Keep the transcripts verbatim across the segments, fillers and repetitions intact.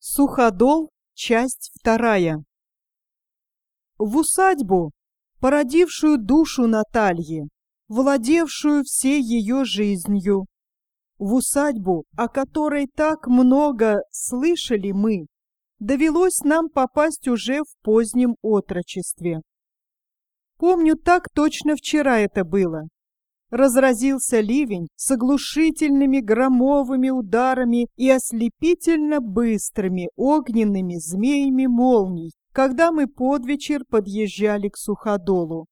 Суходол, часть вторая. В усадьбу, породившую душу Натальи, владевшую всей ее жизнью, в усадьбу, о которой так много слышали мы, довелось нам попасть уже в позднем отрочестве. Помню, так точно вчера это было. Разразился ливень с оглушительными громовыми ударами и ослепительно быстрыми огненными змеями молний, когда мы под вечер подъезжали к Суходолу.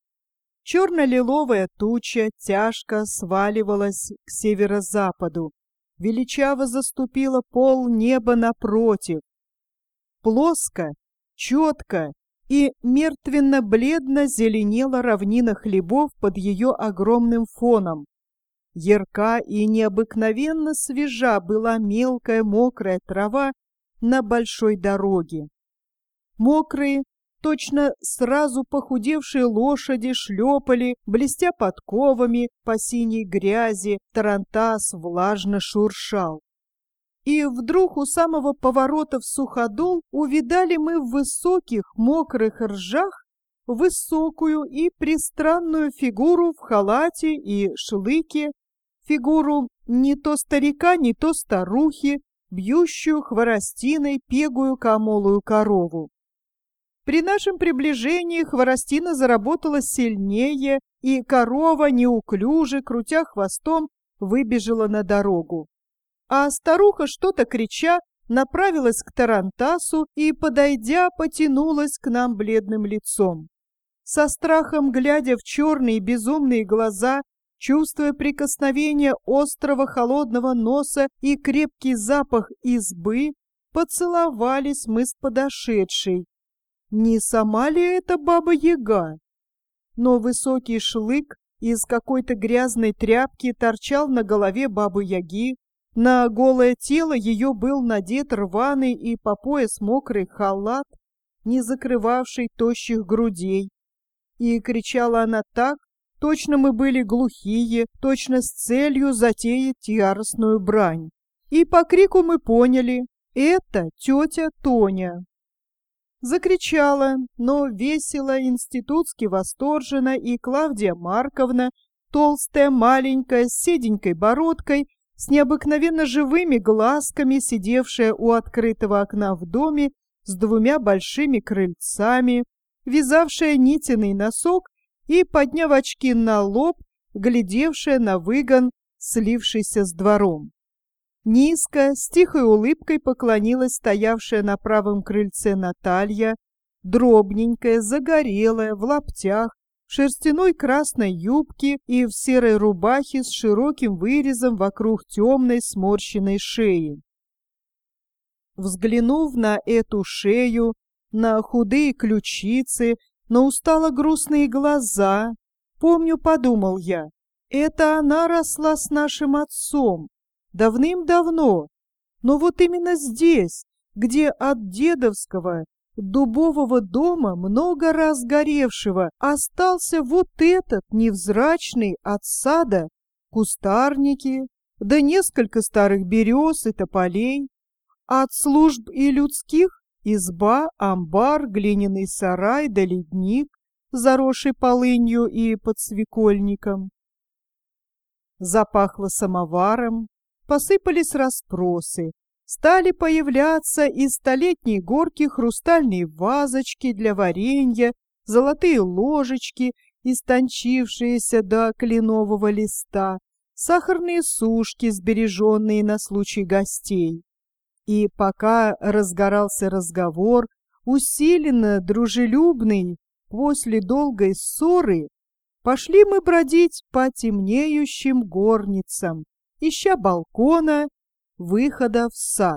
Черно-лиловая туча тяжко сваливалась к северо-западу, величаво заступила пол неба напротив. Плоско, четко и мертвенно-бледно зеленела равнина хлебов под ее огромным фоном. Ярка и необыкновенно свежа была мелкая мокрая трава на большой дороге. Мокрые, точно сразу похудевшие лошади шлепали, блестя подковами по синей грязи, тарантас влажно шуршал. И вдруг у самого поворота в Суходол увидали мы в высоких мокрых ржах высокую и пристранную фигуру в халате и шлыке, фигуру не то старика, не то старухи, бьющую хворостиной пегую камолую корову. При нашем приближении хворостина заработала сильнее, и корова, неуклюже, крутя хвостом, выбежала на дорогу. А старуха, что-то крича, направилась к тарантасу и, подойдя, потянулась к нам бледным лицом. Со страхом, глядя в черные безумные глаза, чувствуя прикосновение острого холодного носа и крепкий запах избы, поцеловались мы с подошедшей. Не сама ли это баба-яга? Но высокий шлык из какой-то грязной тряпки торчал на голове бабы-яги. На голое тело ее был надет рваный и по пояс мокрый халат, не закрывавший тощих грудей. И кричала она так, точно мы были глухие, точно с целью затеять яростную брань. И по крику мы поняли — это тетя Тоня. Закричала, но весело, институтски восторженно, и Клавдия Марковна, толстая, маленькая, с седенькой бородкой, с необыкновенно живыми глазками, сидевшая у открытого окна в доме с двумя большими крыльцами, вязавшая нитиный носок и, подняв очки на лоб, глядевшая на выгон, слившийся с двором. Низко, с тихой улыбкой поклонилась стоявшая на правом крыльце Наталья, дробненькая, загорелая, в лаптях, в шерстяной красной юбке и в серой рубахе с широким вырезом вокруг темной сморщенной шеи. Взглянув на эту шею, на худые ключицы, на устало-грустные глаза, помню, подумал я, это она росла с нашим отцом давным-давно, но вот именно здесь, где от дедовского дубового дома, много раз горевшего, остался вот этот невзрачный от сада кустарники, да несколько старых берез и тополей, от служб и людских изба, амбар, глиняный сарай да ледник, заросший полынью и подсвекольником. Запахло самоваром, посыпались расспросы. Стали появляться из столетней горки хрустальные вазочки для варенья, золотые ложечки, истончившиеся до кленового листа, сахарные сушки, сбереженные на случай гостей. И пока разгорался разговор, усиленно дружелюбный, после долгой ссоры, пошли мы бродить по темнеющим горницам, ища балкона, выхода в сад.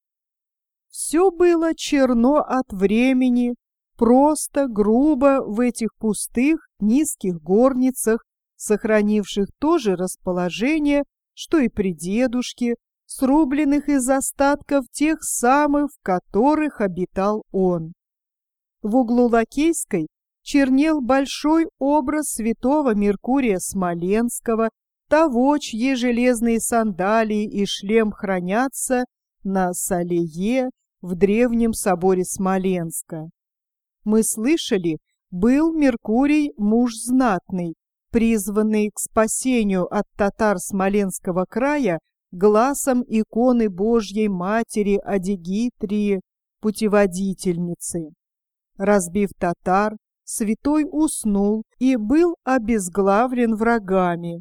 Все было черно от времени, просто, грубо в этих пустых, низких горницах, сохранивших то же расположение, что и при дедушке, срубленных из остатков тех самых, в которых обитал он. В углу Лакейской чернел большой образ святого Меркурия Смоленского, того, чьи железные сандалии и шлем хранятся на солее в древнем соборе Смоленска. Мы слышали, был Меркурий муж знатный, призванный к спасению от татар Смоленского края гласом иконы Божьей Матери Адигитрии, путеводительницы. Разбив татар, святой уснул и был обезглавлен врагами.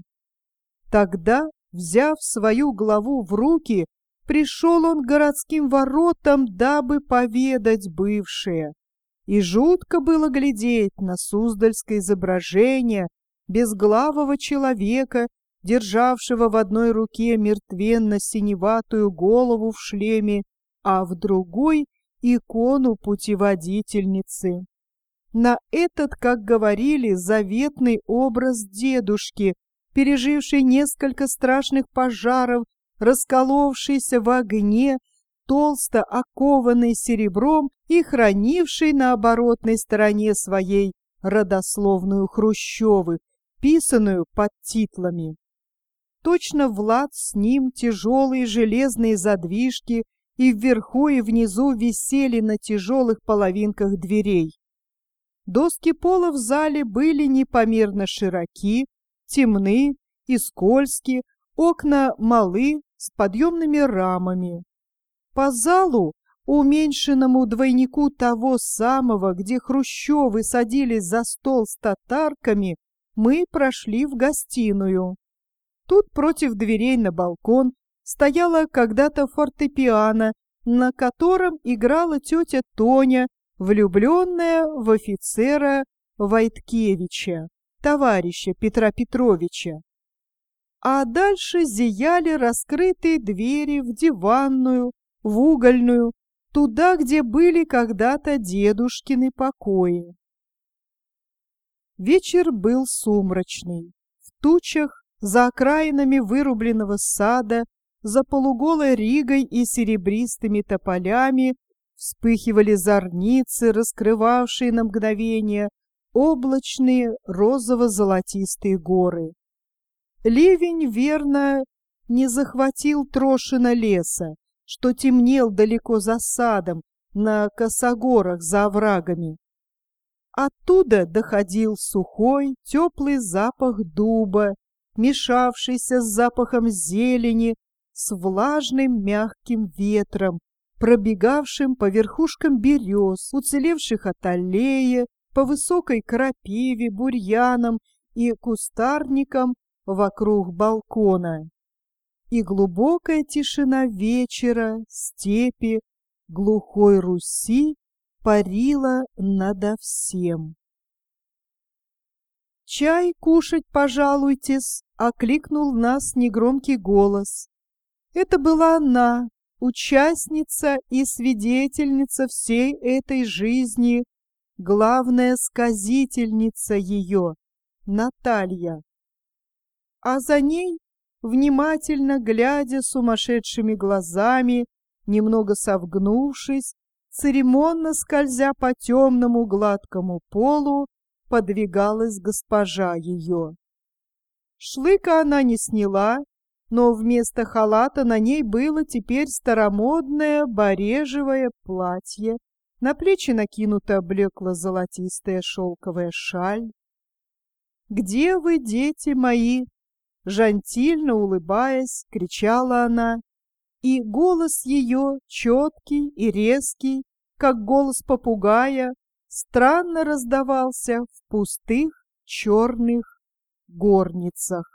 Тогда, взяв свою главу в руки, пришел он к городским воротам, дабы поведать бывшее. И жутко было глядеть на суздальское изображение безглавого человека, державшего в одной руке мертвенно-синеватую голову в шлеме, а в другой — икону путеводительницы. На этот, как говорили, заветный образ дедушки, переживший несколько страшных пожаров, расколовшийся в огне, толсто окованный серебром и хранивший на оборотной стороне своей родословную Хрущевых, писанную под титлами. Точно Влад с ним тяжелые железные задвижки и вверху и внизу висели на тяжелых половинках дверей. Доски пола в зале были непомерно широки, темны и скользки, окна малы с подъемными рамами. По залу, уменьшенному двойнику того самого, где Хрущевы садились за стол с татарками, мы прошли в гостиную. Тут против дверей на балкон стояла когда-то фортепиано, на котором играла тетя Тоня, влюбленная в офицера Войткевича, товарища Петра Петровича. А дальше зияли раскрытые двери в диванную, в угольную, туда, где были когда-то дедушкины покои. Вечер был сумрачный. В тучах, за окраинами вырубленного сада, за полуголой Ригой и серебристыми тополями вспыхивали зорницы, раскрывавшие на мгновение облачные розово-золотистые горы. Ливень, верно, не захватил Трошина леса, что темнел далеко за садом, на косогорах за оврагами. Оттуда доходил сухой, теплый запах дуба, мешавшийся с запахом зелени, с влажным мягким ветром, пробегавшим по верхушкам берез, уцелевших от аллеи, по высокой крапиве, бурьянам и кустарникам вокруг балкона. И глубокая тишина вечера, степи, глухой Руси парила надо всем. «Чай кушать пожалуйтесь!» — окликнул нас негромкий голос. Это была она, участница и свидетельница всей этой жизни, главная сказительница ее, Наталья. А за ней, внимательно глядя сумасшедшими глазами, немного совгнувшись, церемонно скользя по темному гладкому полу, подвигалась госпожа ее. Шлыка она не сняла, но вместо халата на ней было теперь старомодное барежевое платье, на плечи накинута блекло-золотистая шелковая шаль. «Где вы, дети мои?» Жантильно улыбаясь, кричала она, и голос ее, четкий и резкий, как голос попугая, странно раздавался в пустых черных горницах.